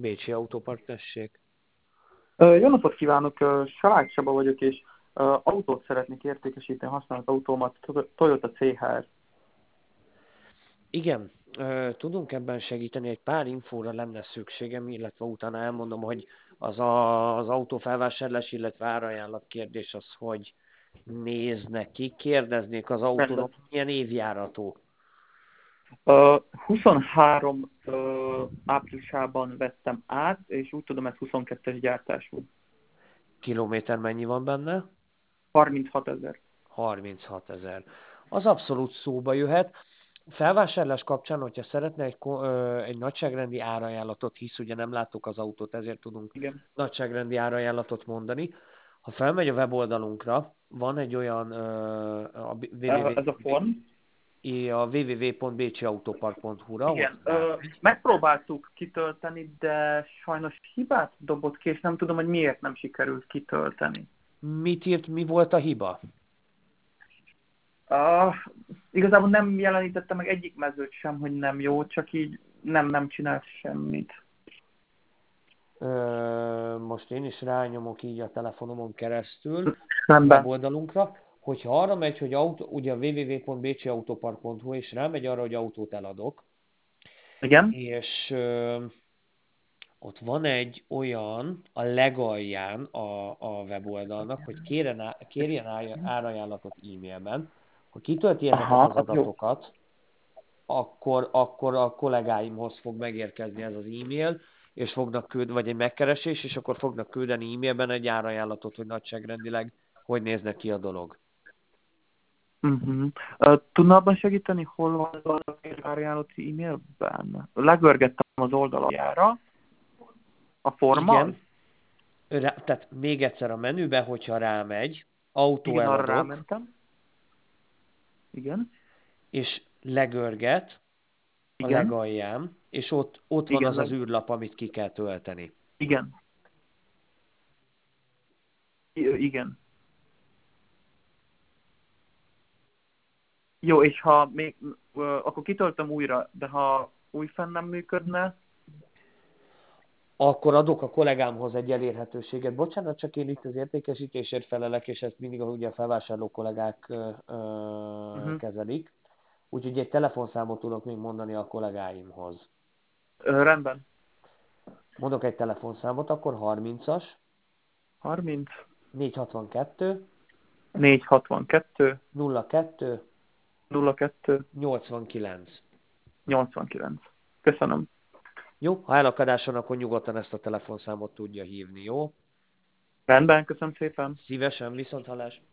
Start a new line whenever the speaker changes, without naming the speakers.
Bécsi Autópark, tessék.
Jó napot kívánok, Salák Csaba vagyok, és autót szeretnék értékesíteni, használt autómat, Toyota CHR.
Igen, tudunk ebben segíteni, egy pár infóra lenne szükségem, illetve utána elmondom, hogy az autó felvásárlás, illetve árajánlat kérdés az, hogy néz neki. Kérdeznék az autóról,
Rendben.
milyen évjáratú
23 áprilisában vettem át, és úgy tudom, ez 22-es gyártású.
kilométer mennyi van benne?
36 000.
36 000. Az abszolút szóba jöhet. Felvásárlás kapcsán, hogyha szeretne egy nagyságrendi árajánlatot, hisz ugye nem láttuk az autót, ezért tudunk
Igen.
nagyságrendi árajánlatot mondani. Ha felmegy a weboldalunkra, van egy olyan
Ez a form.
a www.bcsiautopark.hu-ra, ott
Igen.
rámegy.
Megpróbáltuk kitölteni, de sajnos hibát dobott ki, és nem tudom, hogy miért nem sikerült kitölteni.
Mit írt, mi volt a hiba?
Uh, Igazából nem jelenítette meg egyik mezőt sem, hogy nem jó, csak így nem csinált semmit.
Most én is rányomok így a telefonomon keresztül a
Rendben.
weboldalunkra, hogyha arra megy, hogy ugye a www.bcautopark.hu, és rámegy arra, hogy autót eladok,
Igen?
és ott van egy olyan a legalján a weboldalnak, hogy kérjen árajánlatot e-mailben, ha kitölti ezeket
Aha,
az
az jó.
adatokat, akkor a kollégáimhoz fog megérkezni ez az e-mail, és fognak küldeni, vagy egy megkeresés, és akkor fognak küldeni e-mailben egy árajánlatot, hogy nagyságrendileg hogy néznek ki a dolog.
Uh-huh. Tudna abban segíteni, hol van az árajánlati e-mailben? Legörgettem az oldaljára, a formal.
Igen, tehát még egyszer a menübe, hogyha rámegy, autó
Igen, arra
eladok,
rámentem. Igen,
és legörget a
igen,
legalján, és ott van
igen,
az az űrlap, amit ki kell tölteni.
igen, igen. Jó, és ha még, akkor kitöltöm újra, de ha újfenn nem működne,
Akkor adok a kollégámhoz egy elérhetőséget. Bocsánat, csak én itt az értékesítésért felelek, és ezt mindig ugye a felvásárló kollégák
uh-huh.
kezelik. Úgyhogy egy telefonszámot tudok még mondani a kollégáimhoz.
Rendben.
Mondok egy telefonszámot, akkor 30-as,
30,
462,
462,
02,
02,
89.
89. Köszönöm.
Jó, ha elakadáson, akkor nyugodtan ezt a telefonszámot tudja hívni, jó?
Rendben, köszönöm szépen.
Szívesen, viszonthallás.